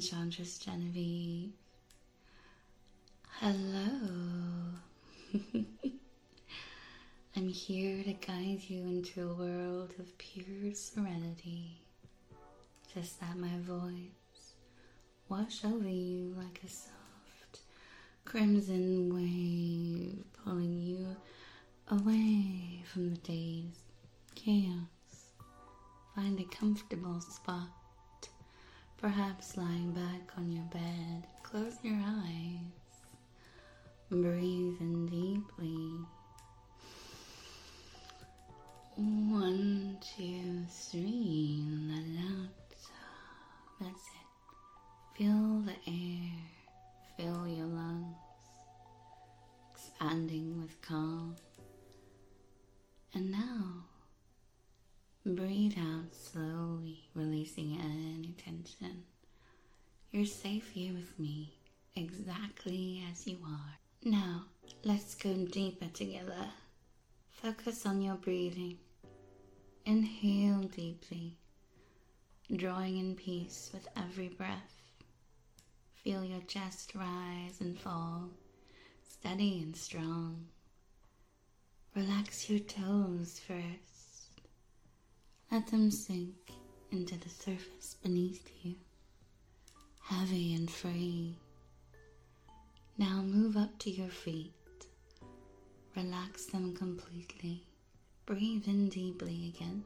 Enchantress Genevieve. Hello. I'm here to guide you into a world of pure serenity. Just let my voice wash over you like a soft crimson wave, pulling you away from the day's chaos. Find a comfortable spot, perhaps lying back on your bed. Close your eyes. Breathe in deeply. 1, 2, 3. Let it out. That's it. Feel the air. Fill your lungs, expanding with calm. And now, breathe out slowly, releasing any tension. You're safe here with me, exactly as you are. Now, let's go deeper together. Focus on your breathing. Inhale deeply, drawing in peace with every breath. Feel your chest rise and fall, steady and strong. Relax your toes first. Let them sink into the surface beneath you, heavy and free. Now move up to your feet. Relax them completely. Breathe in deeply again.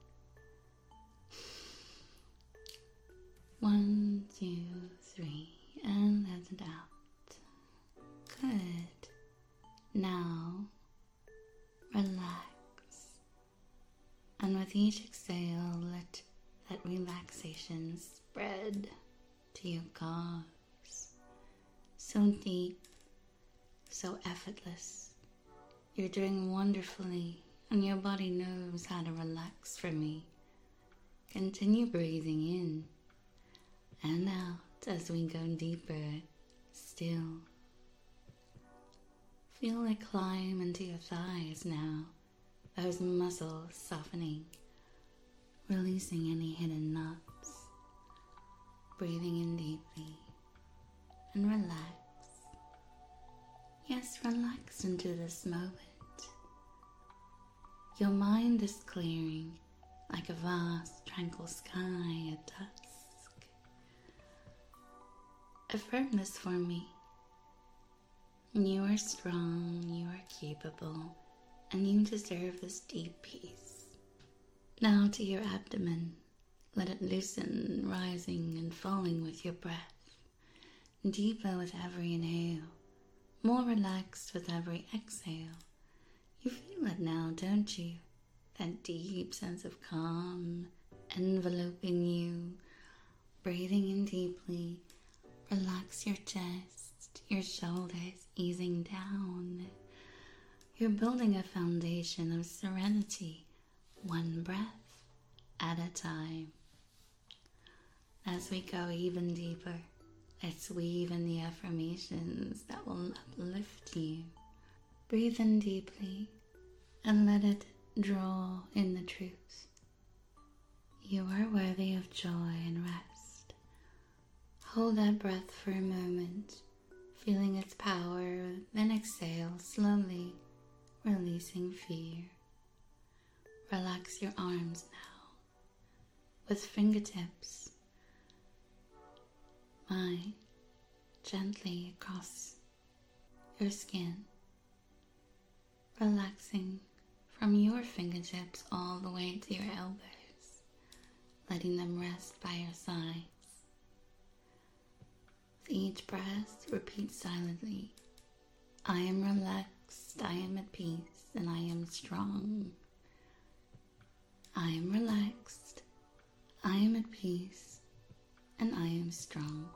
1, 2, 3, and let it out. Good. Now, relax. And with each exhale, let that relaxation spread to your calves. So deep, so effortless. You're doing wonderfully, and your body knows how to relax for me. Continue breathing in and out as we go deeper still. Feel it climb into your thighs now, those muscles softening, releasing any hidden knots. Breathing in deeply and relax. Yes, relax into this moment. Your mind is clearing like a vast, tranquil sky at dusk. Affirm this for me. You are strong, you are capable, and you deserve this deep peace. Now to your abdomen. Let it loosen, rising and falling with your breath. Deeper with every inhale, more relaxed with every exhale. You feel it now, don't you? That deep sense of calm enveloping you. Breathing in deeply, relax your chest, your shoulders easing down. You're building a foundation of serenity, one breath at a time. As we go even deeper, let's weave in the affirmations that will uplift you. Breathe in deeply and let it draw in the truth. You are worthy of joy and rest. Hold that breath for a moment, feeling its power, then exhale slowly, releasing fear. Relax your arms now, with fingertips, mine, gently across your skin, relaxing from your fingertips all the way to your elbows, letting them rest by your sides. With each breath, repeat silently, I am relaxed, I am at peace, and I am strong. I am relaxed, I am at peace, and I am strong.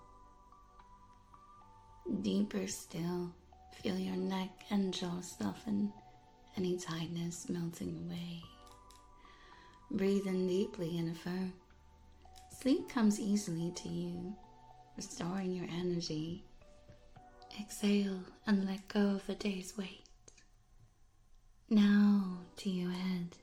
Deeper still, feel your neck and jaw soften, any tightness melting away. Breathe in deeply and affirm. Sleep comes easily to you, restoring your energy. Exhale and let go of the day's weight. Now to your head.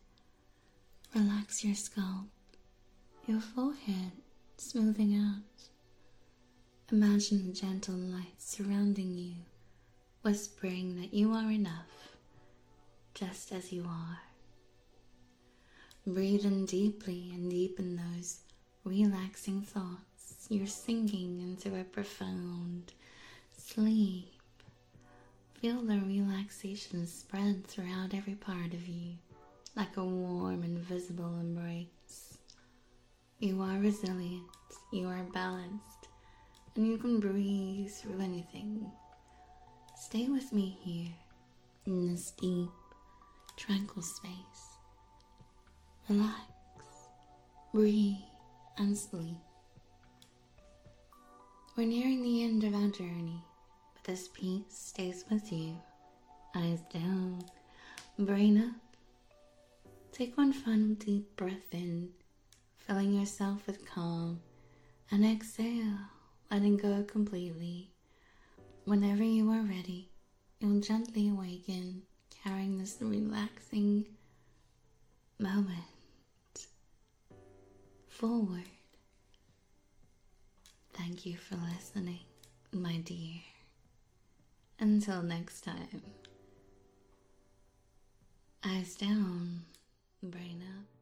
Relax your scalp, your forehead smoothing out. Imagine gentle light surrounding you, whispering that you are enough, just as you are. Breathe in deeply and deepen those relaxing thoughts. You're sinking into a profound sleep. Feel the relaxation spread throughout every part of you, like a warm, invisible embrace. You are resilient, you are balanced, and you can breathe through anything. Stay with me here, in this deep, tranquil space. Relax, breathe, and sleep. We're nearing the end of our journey, but this peace stays with you. Eyes down, brain up. Take one final deep breath in, filling yourself with calm, and exhale, letting go completely. Whenever you are ready, you'll gently awaken, carrying this relaxing moment forward. Thank you for listening, my dear. Until next time, eyes down, brain up.